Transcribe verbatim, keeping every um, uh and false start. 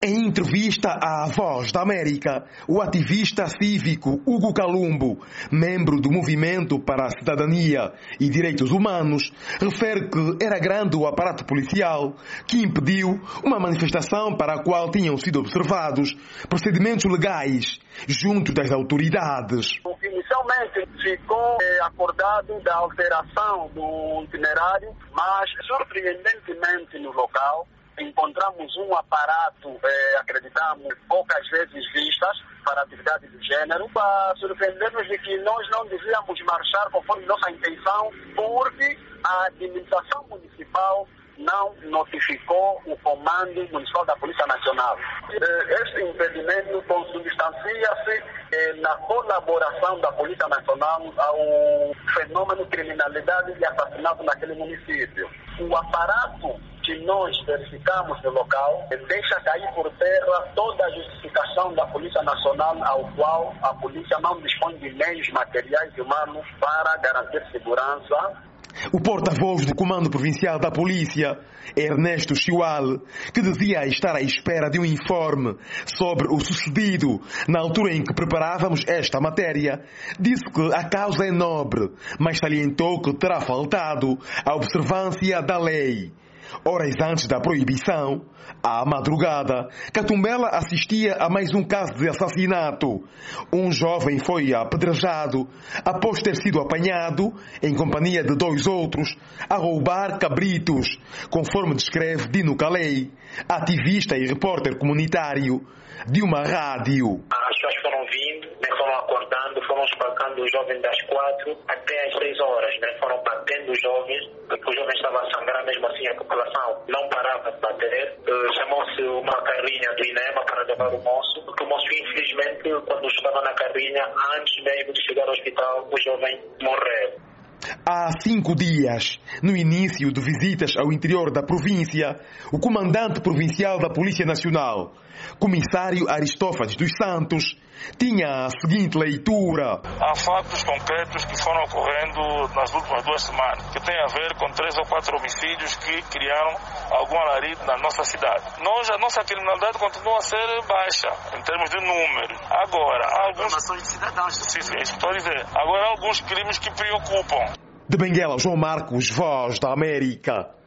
Em entrevista à Voz da América, o ativista cívico Hugo Calumbo, membro do Movimento para a Cidadania e Direitos Humanos, refere que era grande o aparato policial que impediu uma manifestação para a qual tinham sido observados procedimentos legais junto das autoridades. Inicialmente ficou eh, acordado da alteração do itinerário, mas surpreendentemente no local encontramos um aparato, eh, acreditamos, poucas vezes vistas para atividade do gênero, para surpreender-nos de que nós não devíamos marchar conforme nossa intenção, porque a administração municipal não notificou o Comando Municipal da Polícia Nacional. Este impedimento consubstancia-se eh, na colaboração da Polícia Nacional ao fenômeno de criminalidade e assassinato naquele município. O aparato que nós verificamos no local deixa cair por terra toda a justificação da Polícia Nacional, ao qual a polícia não dispõe de meios materiais e humanos para garantir segurança. O porta-voz do Comando Provincial da Polícia, Ernesto Chiual, que dizia estar à espera de um informe sobre o sucedido na altura em que preparávamos esta matéria, disse que a causa é nobre, mas salientou que terá faltado a observância da lei. Horas antes da proibição, à madrugada, Catumbela assistia a mais um caso de assassinato. Um jovem foi apedrejado após ter sido apanhado, em companhia de dois outros, a roubar cabritos, conforme descreve Dino Calei, ativista e repórter comunitário de uma rádio. As pessoas foram vindo, né, foram acordando, foram espalcando o jovem das quatro até às seis horas, né, foram batendo os jovens, porque o jovem estava a sangrar, mesmo assim a população não parava de bater. Uh, chamou-se uma carrinha do INEMA para levar o moço, porque o moço, infelizmente, quando estava na carrinha, antes mesmo de chegar ao hospital, o jovem morreu. Há cinco dias, no início de visitas ao interior da província, o comandante provincial da Polícia Nacional, comissário Aristófanes dos Santos, tinha a seguinte leitura. Há fatos concretos que foram ocorrendo nas últimas duas semanas, que têm a ver com três ou quatro homicídios que criaram algum alarido na nossa cidade. Nós, a nossa criminalidade continua a ser baixa, em termos de número. Agora, há alguns... Informações de cidadãos. Sim, sim, isso estou a dizer. Agora, há alguns crimes que preocupam. De Benguela, João Marcos, Voz da América.